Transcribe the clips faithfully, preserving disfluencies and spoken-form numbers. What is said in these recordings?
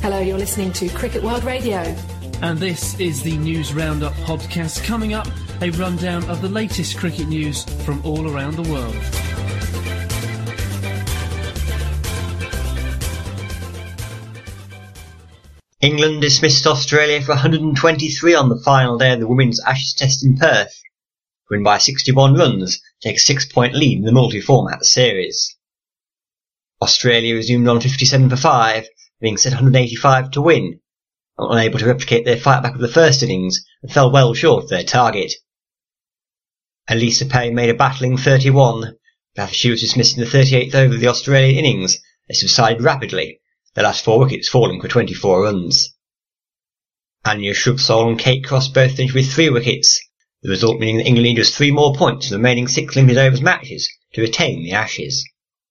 Hello, you're listening to Cricket World Radio. And this is the News Roundup podcast. Coming up, a rundown of the latest cricket news from all around the world. England dismissed Australia for one hundred twenty-three on the final day of the Women's Ashes Test in Perth, to win by sixty-one runs, to take a six-point lead in the multi-format series. Australia resumed on fifty-seven for five, being set one hundred eighty-five to win, but unable to replicate their fight back of the first innings and fell well short of their target. Elisa Perry made a battling thirty-one, but after she was dismissed in the thirty-eighth over of the Australian innings, they subsided rapidly, their last four wickets falling for twenty-four runs. Anya Shrubsole and Kate Cross both finished with three wickets, the result meaning that England needed just three more points in the remaining six limited overs matches to retain the Ashes.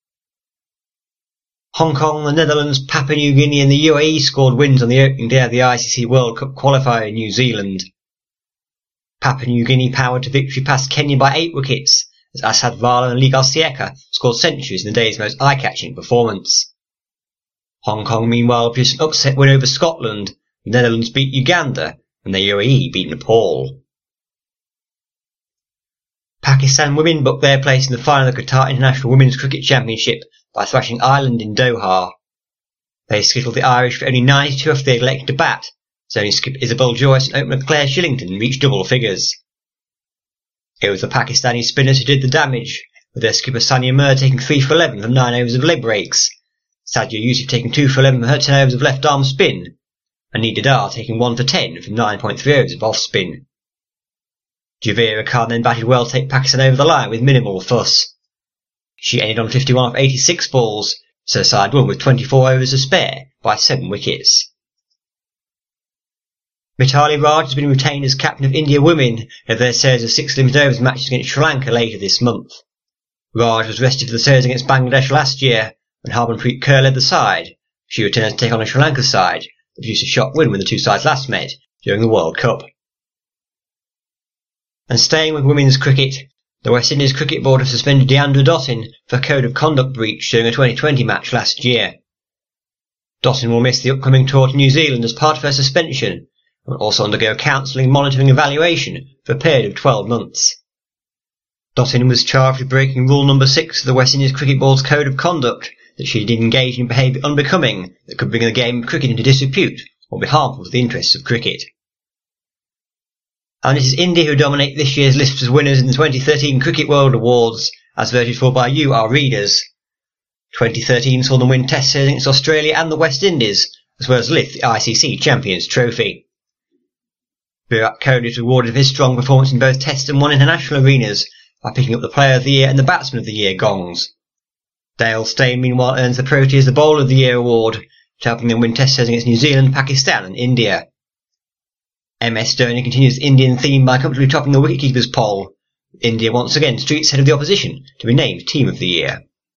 Hong Kong, the Netherlands, Papua New Guinea and the U A E scored wins on the opening day of the I C C World Cup qualifier in New Zealand. Papua New Guinea powered to victory past Kenya by eight wickets, as Asad Vala and Lee Garcieka scored centuries in the day's most eye-catching performance. Hong Kong, meanwhile, produced an upset win over Scotland. The Netherlands beat Uganda, and the U A E beat Nepal. Pakistan women booked their place in the final of the Qatar International Women's Cricket Championship by thrashing Ireland in Doha. They skittled the Irish for only ninety-two after they had elected to bat, as only skipper Isabel Joyce and opener Claire Shillington reached double figures. It was the Pakistani spinners who did the damage, with their skipper Sania Mir taking three for eleven from nine overs of leg breaks, Sadia Yusuf taking two for eleven from her ten overs of left-arm spin, and Nida Dar taking one for ten from nine point three overs of off-spin. Javera Khan then batted well to take Pakistan over the line with minimal fuss. She ended on fifty-one off eighty-six balls, so the side won with twenty-four overs to spare by seven wickets. Mithali Raj has been retained as captain of India women of their series of six limited overs matches against Sri Lanka later this month. Raj was rested for the series against Bangladesh last year, when Harmanpreet Kaur led the side. She returns to take on a Sri Lanka side that produced a shock win when the two sides last met during the World Cup. And staying with women's cricket, the West Indies Cricket Board have suspended Deandra Dottin for a code of conduct breach during a twenty twenty match last year. Dottin will miss the upcoming tour to New Zealand as part of her suspension, and will also undergo counselling, monitoring and evaluation for a period of twelve months. Dottin was charged with breaking rule number six of the West Indies Cricket Board's code of conduct, that she did engage in behaviour unbecoming that could bring the game of cricket into disrepute or be harmful to the interests of cricket. And it is India who dominate this year's list as winners in the twenty thirteen Cricket World Awards, as voted for by you, our readers. twenty thirteen saw them win Test series against Australia and the West Indies, as well as lift the I C C Champions Trophy. Virat Kohli was rewarded for his strong performance in both Test and one international arenas by picking up the Player of the Year and the Batsman of the Year gongs. Dale Steyn meanwhile earns the Proteas the Bowler of the Year award, helping them win Test series against New Zealand, Pakistan and India. M S Dhoni continues the Indian theme by comfortably topping the wicketkeepers poll, with India once again streets ahead of the opposition to be named Team of the Year.